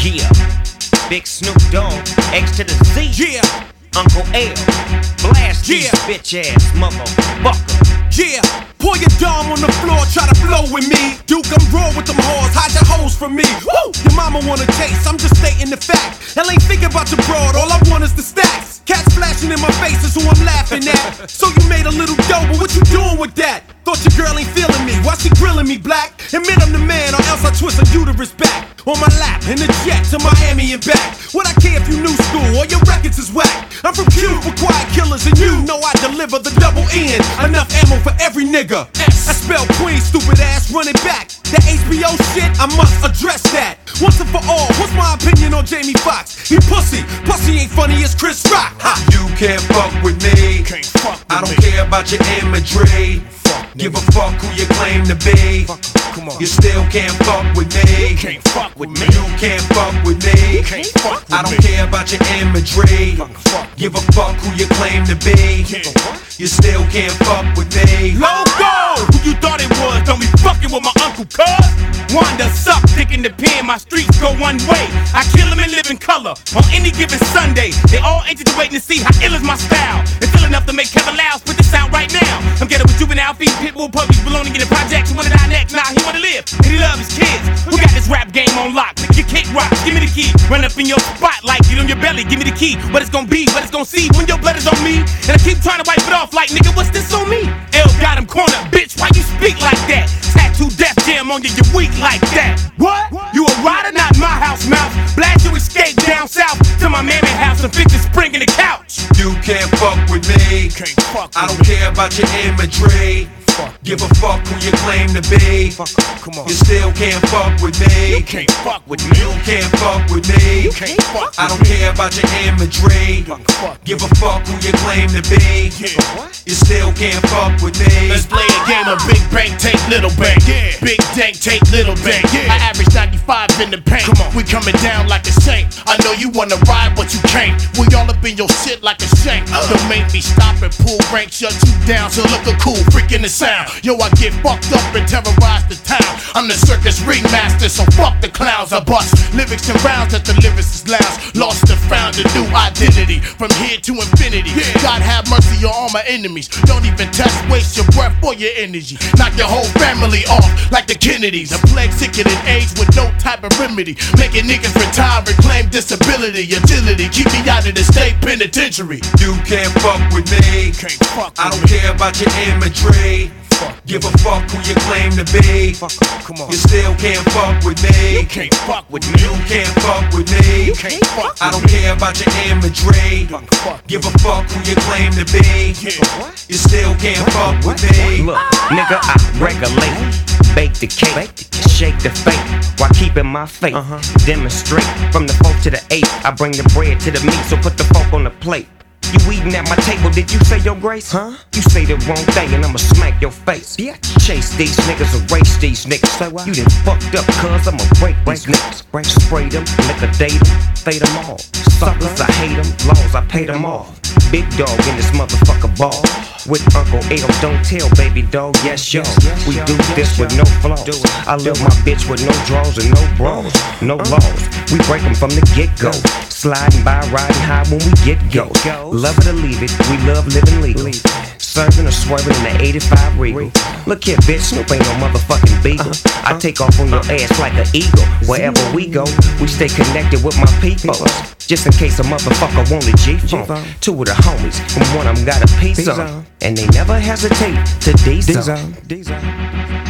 Yeah, Big Snoop Dogg, X to the Z. Yeah, Uncle L, blast these bitch ass motherfucker. yeah. Pour your dime on the floor, try to flow with me. Duke, I'm raw with them whores, hide your hoes from me. Woo! Your mama wanna taste, I'm just stating the fact. Hell ain't thinking about your broad, all I want is the stacks. Cats flashing in my face is who I'm laughing at. So you made a little dough, but what you doing with that? Thought your girl ain't feeling me, why she grilling me black? Admit I'm the man, or else I twist a uterus back. On my lap, in the jet to Miami and back. What I care if you new school, or your records is whack. I'm from Cuba with quiet killers, and you know I deliver the double N. Enough ammo for every nigga. I spell queen, stupid ass, run it back. That HBO shit, I must address that. Once and for all, what's my opinion on Jamie Foxx? He pussy, pussy ain't funny as Chris Rock. Ha. You can't fuck with me. Can't fuck with I don't me. care about your imagery. Give a fuck who you claim to be. Come on. You still can't fuck with me. Can't fuck with me. You can't fuck with me. Can't fuck with I don't me. care about your imagery. Give a fuck who you claim to be. You still can't fuck with me. Logo! Who you thought it was? Don't be fucking with my uncle, cuz. Wanda suck, dick in the pen, my streets go one way. I kill them and live in color on any given Sunday. They all anxious to waiting to see how ill is my style. It's ill enough to make Kevin Loud spit this out right now. I'm getting with juvenile feet, pitbull puppies, belonging in the projects. He wanna die next, nah, he wanna live, and he love his kids. Who got this rap game on lock? Your kick rock, give me the key. Run up in your spot like get on your belly, give me the key. What it's gonna be, what it's gonna see when your blood is on me. And I keep trying to wipe it off like, nigga, what's this on me? L got him corner, bitch, why you speak like that? Tattoo Def Jam on you, you weak like that. What? You a rider, not my house mouse. Blast you escape down south to my mammy house and fix the spring in the couch. You can't fuck with me. Can't fuck with I don't care about your imagery. Give a fuck who you claim to be. Come on. You still can't fuck with me. You can't fuck with me. You can't fuck with me. You can't fuck with I don't care about your imagery. Give a fuck who you claim to be. You still can't fuck with me. Let's play a game of big bank, take little bank. Yeah. Big dank, take little bank. Yeah. I average 95 in the paint. Come on. We coming down like a saint. I know you wanna ride, but you can't. We all up in your shit like a shank. Don't make me stop and pull rank, shut you down. So look a cool freaking the sound. Yo, I get fucked up and terrorize the town. I'm the circus ringmaster, so fuck the clowns. I bust lyrics and rounds at the lyricist lounge. Lost and found a new identity from here to infinity. God have mercy on all my enemies. Don't even test, waste your breath or your energy. Knock your whole family off like the Kennedys. A plague sicker than AIDS with no type of remedy. Making niggas retire and claim disability. Agility, keep me out of the state penitentiary. You can't fuck with me. Can't fuck I with don't care about your imagery. Give a fuck who you claim to be. Come on. You still can't fuck with me. You can't fuck with me. You can't fuck with me. You can't fuck with I don't me. care about your imagery. Give a fuck who you claim to be. You still can't fuck with me. Look, nigga, I regulate, bake the cake, shake the fake, while keeping my faith. Demonstrate from the 4 to the 8. I bring the bread to the meat, so put the fork on the plate. You eating at my table, did you say your grace? Huh? You say the wrong thing and I'ma smack your face. Yeah. Chase these niggas, erase these niggas. Say what? You done fucked up, cuz I'ma break these niggas. Spray them, liquidate them, fade them all. Suckers, I hate them, laws, I pay them all. Big dog in this motherfucker ball. With Uncle L, don't tell baby dog, yes yo. We do this with no flaws. I love my bitch with no draws and no bras, no laws. We break them from the get-go. Sliding by, riding high when we get go. Love it or leave it, we love living legal. Serving or swerving in the 85 Regal. Look here, bitch, Snoop ain't no motherfucking beagle. I take off on your ass like an eagle. Wherever we go, we stay connected with my people. Just in case a motherfucker want a G-phone. 2 of the homies, and one of them got a piece on. And they never hesitate to D-zone.